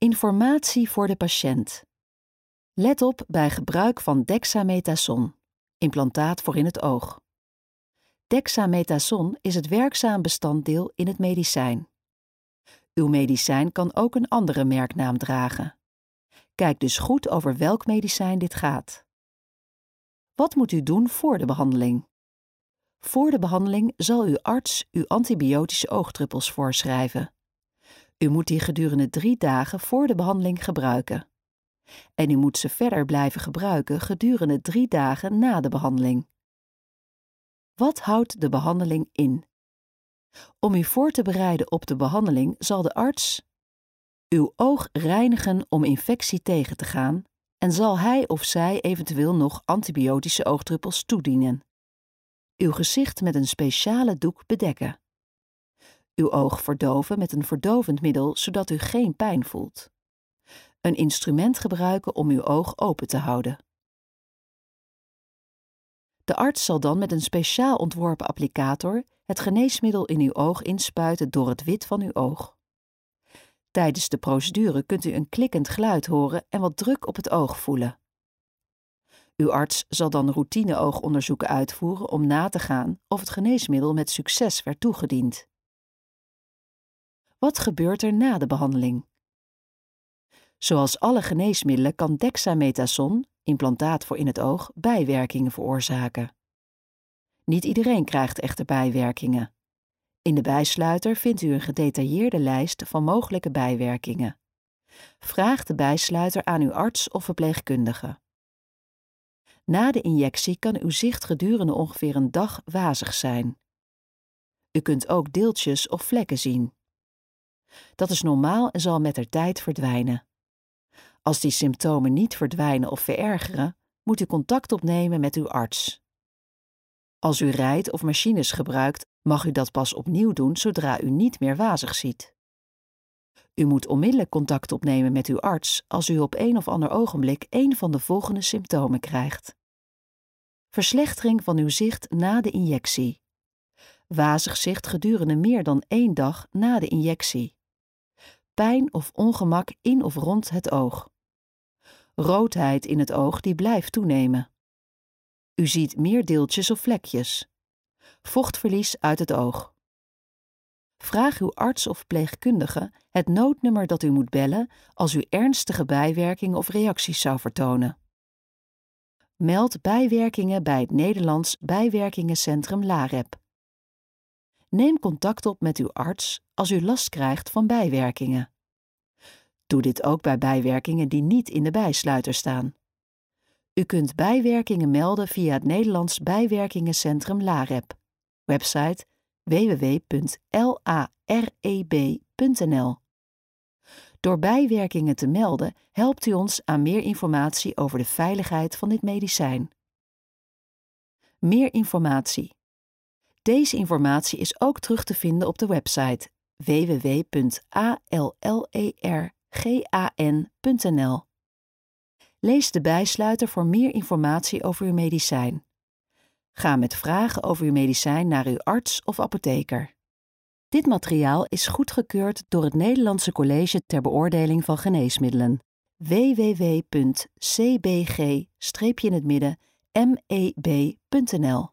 Informatie voor de patiënt. Let op bij gebruik van dexamethason, implantaat voor in het oog. Dexamethason is het werkzaam bestanddeel in het medicijn. Uw medicijn kan ook een andere merknaam dragen. Kijk dus goed over welk medicijn dit gaat. Wat moet u doen voor de behandeling? Voor de behandeling zal uw arts u antibiotische oogdruppels voorschrijven. U moet die gedurende 3 dagen voor de behandeling gebruiken. En u moet ze verder blijven gebruiken gedurende 3 dagen na de behandeling. Wat houdt de behandeling in? Om u voor te bereiden op de behandeling zal de arts uw oog reinigen om infectie tegen te gaan en zal hij of zij eventueel nog antibiotische oogdruppels toedienen. Uw gezicht met een speciale doek bedekken. Uw oog verdoven met een verdovend middel zodat u geen pijn voelt. Een instrument gebruiken om uw oog open te houden. De arts zal dan met een speciaal ontworpen applicator het geneesmiddel in uw oog inspuiten door het wit van uw oog. Tijdens de procedure kunt u een klikkend geluid horen en wat druk op het oog voelen. Uw arts zal dan routine-oogonderzoeken uitvoeren om na te gaan of het geneesmiddel met succes werd toegediend. Wat gebeurt er na de behandeling? Zoals alle geneesmiddelen kan dexamethason, implantaat voor in het oog, bijwerkingen veroorzaken. Niet iedereen krijgt echter bijwerkingen. In de bijsluiter vindt u een gedetailleerde lijst van mogelijke bijwerkingen. Vraag de bijsluiter aan uw arts of verpleegkundige. Na de injectie kan uw zicht gedurende ongeveer een dag wazig zijn. U kunt ook deeltjes of vlekken zien. Dat is normaal en zal mettertijd verdwijnen. Als die symptomen niet verdwijnen of verergeren, moet u contact opnemen met uw arts. Als u rijdt of machines gebruikt, mag u dat pas opnieuw doen zodra u niet meer wazig ziet. U moet onmiddellijk contact opnemen met uw arts als u op een of ander ogenblik een van de volgende symptomen krijgt. Verslechtering van uw zicht na de injectie. Wazig zicht gedurende meer dan 1 dag na de injectie. Pijn of ongemak in of rond het oog. Roodheid in het oog die blijft toenemen. U ziet meer deeltjes of vlekjes. Vochtverlies uit het oog. Vraag uw arts of verpleegkundige het noodnummer dat u moet bellen als u ernstige bijwerkingen of reacties zou vertonen. Meld bijwerkingen bij het Nederlands Bijwerkingencentrum LAREP. Neem contact op met uw arts als u last krijgt van bijwerkingen. Doe dit ook bij bijwerkingen die niet in de bijsluiter staan. U kunt bijwerkingen melden via het Nederlands Bijwerkingencentrum LAREP. Website www.lareb.nl. Door bijwerkingen te melden helpt u ons aan meer informatie over de veiligheid van dit medicijn. Meer informatie. Deze informatie is ook terug te vinden op de website www.allergan.nl. Lees de bijsluiter voor meer informatie over uw medicijn. Ga met vragen over uw medicijn naar uw arts of apotheker. Dit materiaal is goedgekeurd door het Nederlandse College ter Beoordeling van Geneesmiddelen. www.cbg-meb.nl